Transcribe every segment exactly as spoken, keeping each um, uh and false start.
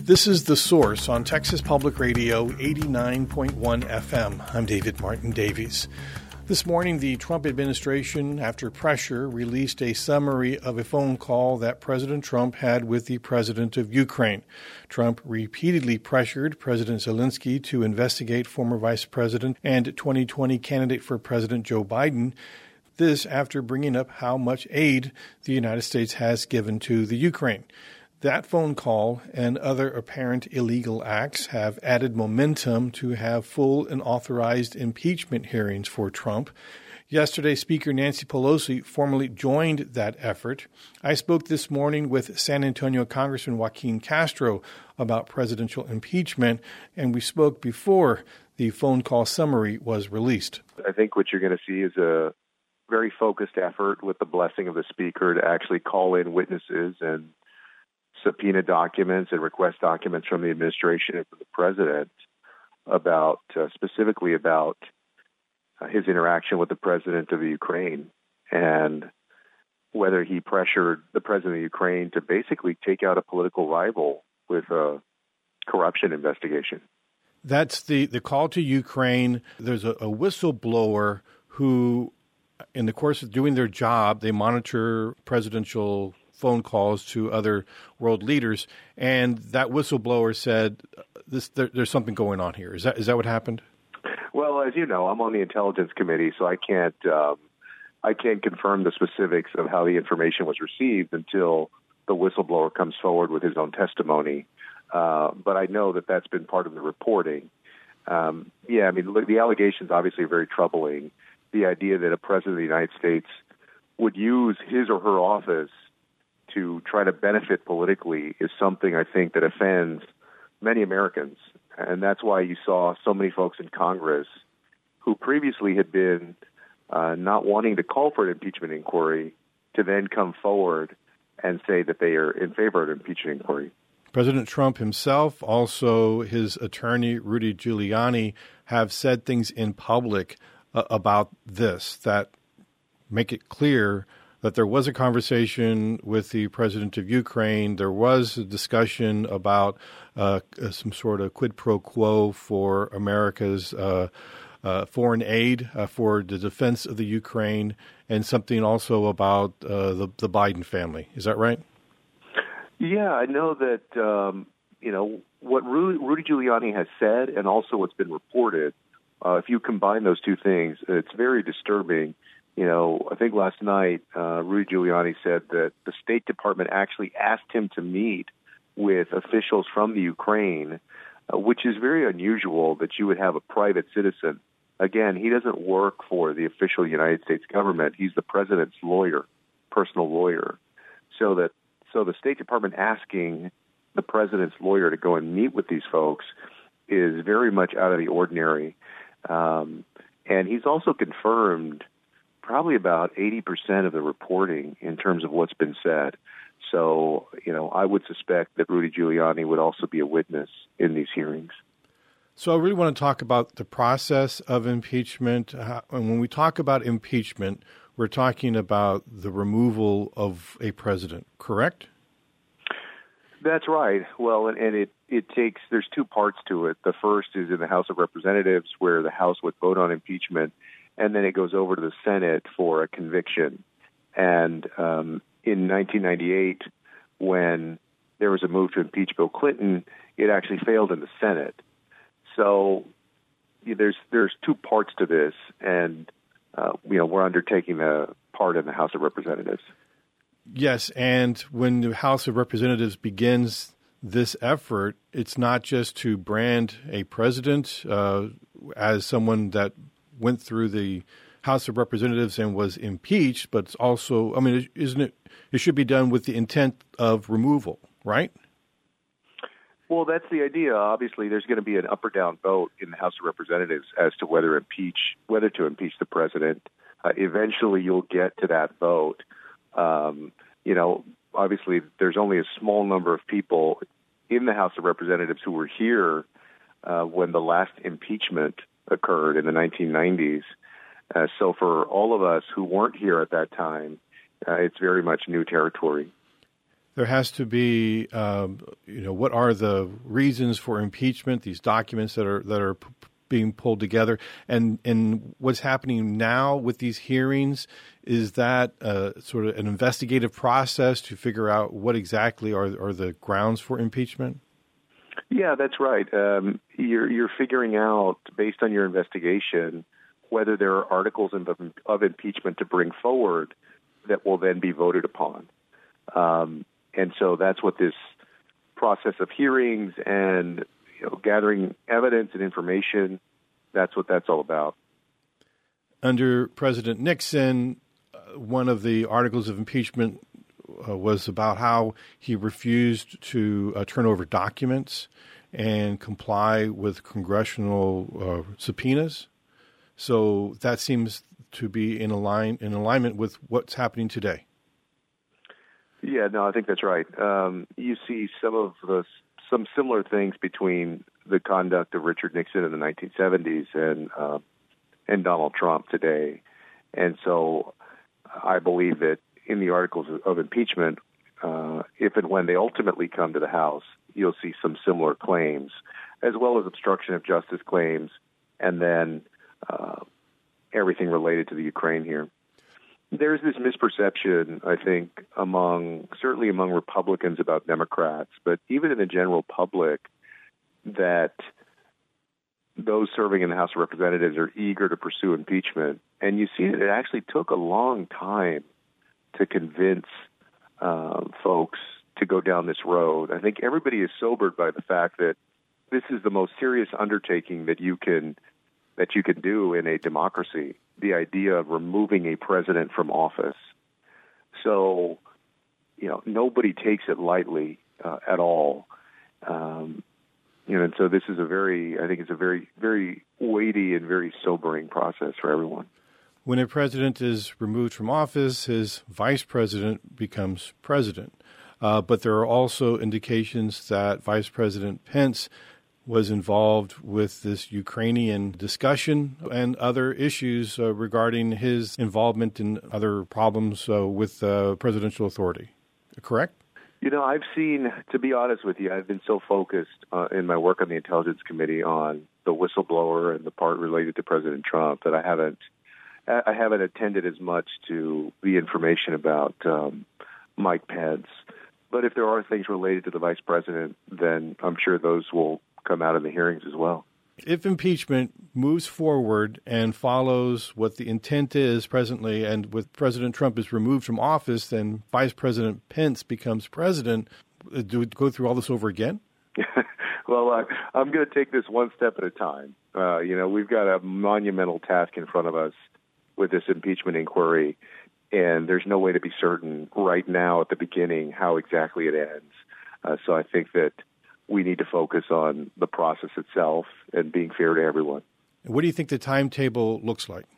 This is The Source on Texas Public Radio eighty-nine point one F M. I'm David Martin Davies. This morning, the Trump administration, after pressure, released a summary of a phone call that President Trump had with the president of Ukraine. Trump repeatedly pressured President Zelensky to investigate former Vice President and twenty twenty candidate for President Joe Biden. This after bringing up how much aid the United States has given to the Ukraine. That phone call and other apparent illegal acts have added momentum to have full and authorized impeachment hearings for Trump. Yesterday, Speaker Nancy Pelosi formally joined that effort. I spoke this morning with San Antonio Congressman Joaquin Castro about presidential impeachment, and we spoke before the phone call summary was released. I think what you're going to see is a very focused effort with the blessing of the Speaker to actually call in witnesses and subpoena documents and request documents from the administration and from the president about, uh, specifically about uh, his interaction with the president of the Ukraine and whether he pressured the president of Ukraine to basically take out a political rival with a corruption investigation. That's the, the call to Ukraine. There's a, a whistleblower who, in the course of doing their job, they monitor presidential phone calls to other world leaders, and that whistleblower said, "This there, there's something going on here." Is that is that what happened? Well, as you know, I'm on the Intelligence Committee, so I can't um, I can't confirm the specifics of how the information was received until the whistleblower comes forward with his own testimony. Uh, but I know that that's been part of the reporting. Um, yeah, I mean, look, the allegations obviously are very troubling. The idea that a president of the United States would use his or her office to try to benefit politically is something I think that offends many Americans. And that's why you saw so many folks in Congress who previously had been uh, not wanting to call for an impeachment inquiry to then come forward and say that they are in favor of an impeachment inquiry. President Trump himself, also his attorney, Rudy Giuliani, have said things in public uh, about this that make it clear that there was a conversation with the president of Ukraine. There was a discussion about uh, some sort of quid pro quo for America's uh, uh, foreign aid uh, for the defense of the Ukraine, and something also about uh, the, the Biden family. Is that right? Yeah, I know that, um, you know, what Rudy, Rudy Giuliani has said and also what's been reported, uh, if you combine those two things, it's very disturbing. You know, I think last night, uh, Rudy Giuliani said that the State Department actually asked him to meet with officials from the Ukraine, uh, which is very unusual that you would have a private citizen. Again, he doesn't work for the official United States government. He's the president's lawyer, personal lawyer. So that so the State Department asking the president's lawyer to go and meet with these folks is very much out of the ordinary. Um, and he's also confirmed probably about eighty percent of the reporting in terms of what's been said. So, you know, I would suspect that Rudy Giuliani would also be a witness in these hearings. So I really want to talk about the process of impeachment. Uh, and when we talk about impeachment, we're talking about the removal of a president, correct? That's right. Well, and, and it, it takes, there's two parts to it. The first is in the House of Representatives, where the House would vote on impeachment, and then it goes over to the Senate for a conviction. And um, in nineteen ninety-eight, when there was a move to impeach Bill Clinton, it actually failed in the Senate. So yeah, there's there's two parts to this, and uh, you know we're undertaking the part in the House of Representatives. Yes, and when the House of Representatives begins this effort, it's not just to brand a president uh, as someone that went through the House of Representatives and was impeached, but it's also, I mean, isn't it, it should be done with the intent of removal, right? Well, that's the idea. Obviously, there's going to be an up or down vote in the House of Representatives as to whether impeach, whether to impeach the president. Uh, eventually, you'll get to that vote. Um, you know, obviously, there's only a small number of people in the House of Representatives who were here uh, when the last impeachment occurred in the nineteen nineties. Uh, so for all of us who weren't here at that time, uh, it's very much new territory. there has to be, um, you know, what are the reasons for impeachment? These documents that are that are p- being pulled together, and and what's happening now with these hearings, is that uh, sort of an investigative process to figure out what exactly are are the grounds for impeachment? Yeah, that's right. Um, you're you're figuring out, based on your investigation, whether there are articles of, of impeachment to bring forward that will then be voted upon. Um, and so that's what this process of hearings and you know, gathering evidence and information, that's what that's all about. Under President Nixon, uh, one of the articles of impeachment uh, was about how he refused to uh, turn over documents and comply with congressional uh, subpoenas. So that seems to be in align in alignment with what's happening today. Yeah, no, I think that's right. Um, you see some of the some similar things between the conduct of Richard Nixon in the nineteen seventies and uh, and Donald Trump today, and so I believe that in the articles of, of impeachment, uh, if and when they ultimately come to the House, you'll see some similar claims, as well as obstruction of justice claims, and then uh, everything related to the Ukraine here. There's this misperception, I think, among certainly among Republicans about Democrats, but even in the general public, that those serving in the House of Representatives are eager to pursue impeachment. And you see that it actually took a long time to convince uh, folks to go down this road. I think everybody is sobered by the fact that this is the most serious undertaking that you can that you can do in a democracy, the idea of removing a president from office. So, you know, nobody takes it lightly uh, at all. Um, you know, and so this is a very, I think it's a very, very weighty and very sobering process for everyone. When a president is removed from office, his vice president becomes president. Uh, but there are also indications that Vice President Pence was involved with this Ukrainian discussion and other issues uh, regarding his involvement in other problems uh, with uh, presidential authority. Correct? You know, I've seen, to be honest with you, I've been so focused uh, in my work on the Intelligence Committee on the whistleblower and the part related to President Trump that I haven't, I haven't attended as much to the information about um, Mike Pence. But if there are things related to the vice president, then I'm sure those will come out in the hearings as well. If impeachment moves forward and follows what the intent is presently, and with President Trump is removed from office, then Vice President Pence becomes president, do we go through all this over again? Well, uh, I'm going to take this one step at a time. Uh, you know, we've got a monumental task in front of us with this impeachment inquiry, and there's no way to be certain right now at the beginning how exactly it ends. Uh, so I think that we need to focus on the process itself and being fair to everyone. What do you think the timetable looks like?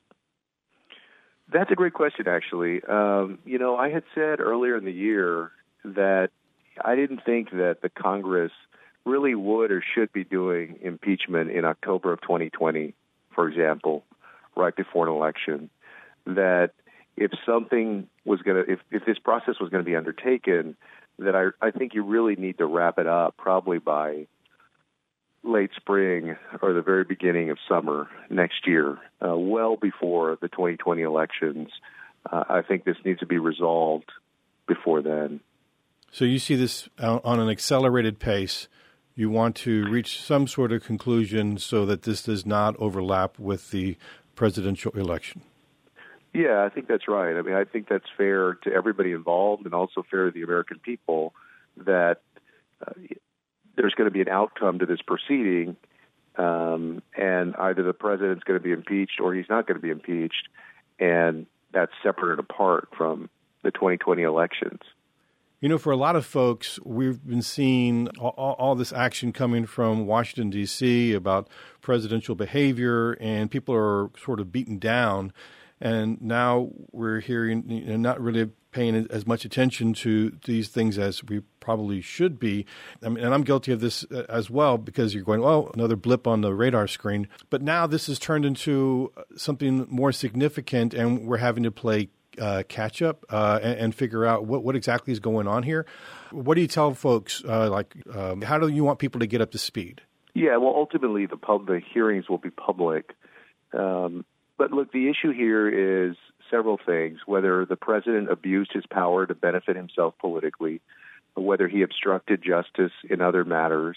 That's a great question, actually. Um, you know, I had said earlier in the year that I didn't think that the Congress really would or should be doing impeachment in October of twenty twenty, for example, right before an election. That if something was going to, if, if this process was going to be undertaken, that I, I think you really need to wrap it up probably by late spring or the very beginning of summer next year, uh, well before the twenty twenty elections. Uh, I think this needs to be resolved before then. So you see this on an accelerated pace. You want to reach some sort of conclusion so that this does not overlap with the presidential election. Yeah, I think that's right. I mean, I think that's fair to everybody involved and also fair to the American people that uh, there's going to be an outcome to this proceeding, um, and either the president's going to be impeached or he's not going to be impeached, and that's separate and apart from the twenty twenty elections. You know, for a lot of folks, we've been seeing all, all this action coming from Washington, D C about presidential behavior, and people are sort of beaten down. And now we're hearing, you know, not really paying as much attention to these things as we probably should be. I mean, and I'm guilty of this as well, because you're going, oh, another blip on the radar screen. But now this has turned into something more significant, and we're having to play uh, catch up uh, and, and figure out what, what exactly is going on here. What do you tell folks? Uh, like, um, how do you want people to get up to speed? Yeah, well, ultimately, the pub the hearings will be public. Um, but look, the issue here is several things: whether the president abused his power to benefit himself politically, or whether he obstructed justice in other matters.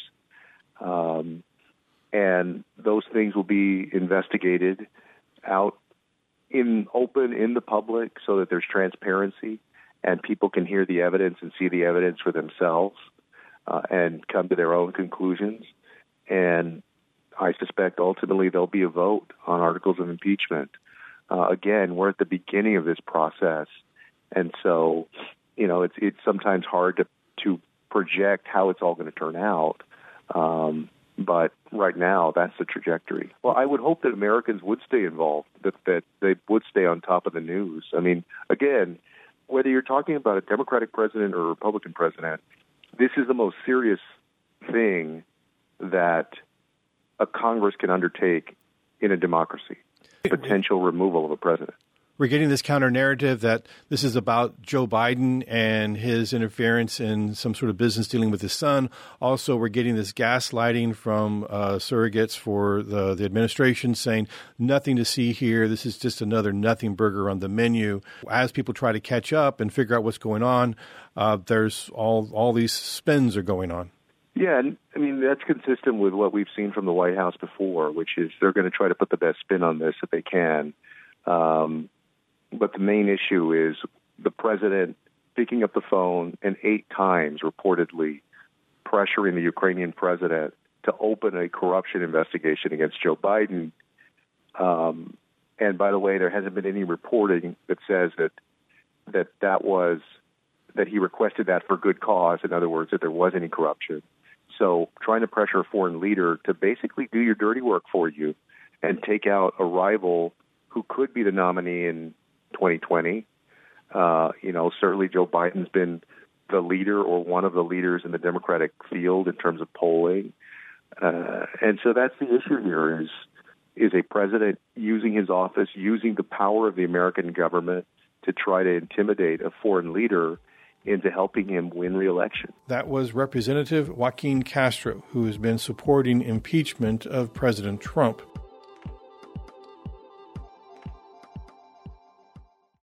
Um, and those things will be investigated out in open in the public so that there's transparency and people can hear the evidence and see the evidence for themselves uh, and come to their own conclusions. And I suspect ultimately there'll be a vote on articles of impeachment. Uh, again, we're at the beginning of this process. And so, you know, it's it's sometimes hard to, to project how it's all going to turn out. Um, but right now, that's the trajectory. Well, I would hope that Americans would stay involved, that, that they would stay on top of the news. I mean, again, whether you're talking about a Democratic president or a Republican president, this is the most serious thing that a Congress can undertake in a democracy, potential removal of a president. We're getting this counter narrative that this is about Joe Biden and his interference in some sort of business dealing with his son. Also, we're getting this gaslighting from uh, surrogates for the, the administration saying nothing to see here. This is just another nothing burger on the menu. As people try to catch up and figure out what's going on, uh, there's all all these spins are going on. Yeah, and I mean, that's consistent with what we've seen from the White House before, which is they're going to try to put the best spin on this that they can. Um, but the main issue is the president picking up the phone and eight times reportedly pressuring the Ukrainian president to open a corruption investigation against Joe Biden. Um, and by the way, there hasn't been any reporting that says that that that was that he requested that for good cause. In other words, that there was any corruption. So trying to pressure a foreign leader to basically do your dirty work for you and take out a rival who could be the nominee in twenty twenty. Uh, you know, certainly Joe Biden's been the leader or one of the leaders in the Democratic field in terms of polling. Uh, and so that's the issue here is, is a president using his office, using the power of the American government to try to intimidate a foreign leader into helping him win re-election. That was Representative Joaquin Castro, who has been supporting impeachment of President Trump.